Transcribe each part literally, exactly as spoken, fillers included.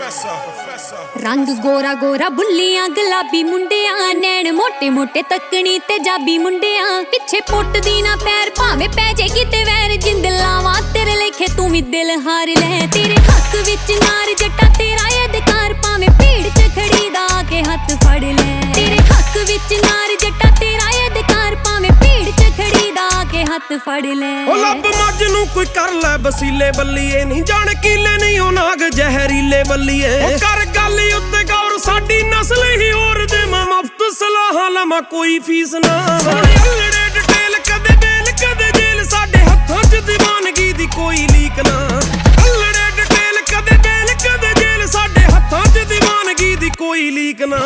रंग गोरा गोरा बुल्लियां गुलाबी मुंडियां नैन मोटे मोटे तकनी तेजाबी मुंडियां पिछे पुट दी ना पैर भावे पै जे किते वैर जिंद लावां तेरे लेखे तू भी दिल हार ले तेरे हक विच नार जट्टा तेरा अधिकार भावे भीड़ च खड़ी दा के हथ फड़ ले तेरे हक विच नार जट्टा तेरा अधिकार भावे भीड़ च खड़ी दा के हथ फड़ ले ओ लब मज नू कोई कर ले बसीले बल्लीए नहीं जान कीले नहीं ओ नाग जहरीले बल्लीए ओ कर गल उत्ते गौर साडी नस्ल ही और दे मैं मुफ्त सलाह लमा कोई फीस ना सोने अल्लड़े डिटेल कदे बेल कदे जेल साडे हत्थां च दीवानगी दी कोई लीक ना अल्लड़े डिटेल कदे बेल कदे जेल साडे हत्थां च दीवानगी दी कोई लीक ना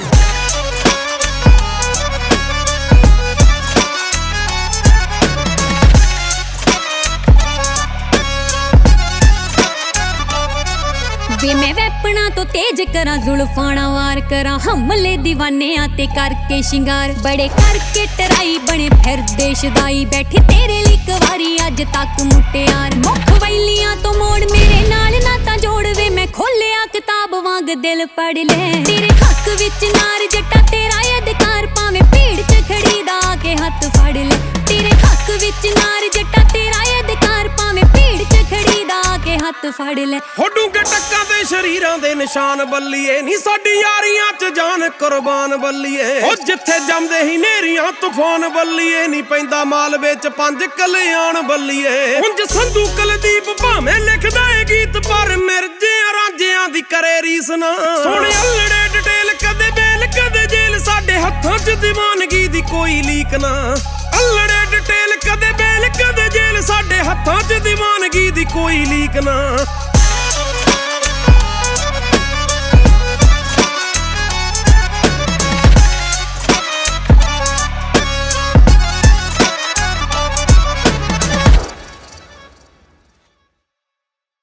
वे मैं वैपना तो तेज करा जुल्फाना वार करा हमले दीवाने आते करके शिंगार बड़े करके टराई बने फिर देशदाई बैठे तेरे लिए कवारी अज तक मुटियार मुख वैलियां तो मोड़ मेरे नाल नाता जोड़ वे मैं खोलिया किताब वांग दिल पढ़ ले तेरे हक विच नार जट्टा तेरा अधिकार भावे भीड़ च खड़ी दा के हथ फड़ ले तेरे हक विच नार जट्टा तेरा अधिकार भावे भीड़ च खड़ी दा के हथ फड़ ले होडू के टक्का दे शरीरां दे निशान बल्लीए नी साडी यारियां च जान कुर्बान बल्लीए ओ जिथे जमदे ही नेरियां तूफान बल्लीए नी पैंदा मालवे च पंज कल्याण बल्लीए हुंज संधू कुलदीप भावें लिखदा ए गीत पर मिर्जियां रांझियां दी करे रीस ना सोने अल्लड़े डिटेल कदे बेल कदे जेल साडे हत्थां च दीवानगी दी कोई लीक ना अल्लड़े डिटेल कदे बेल कदे जेल साडे हत्थां च दीवानगी दी कोई लीक ना।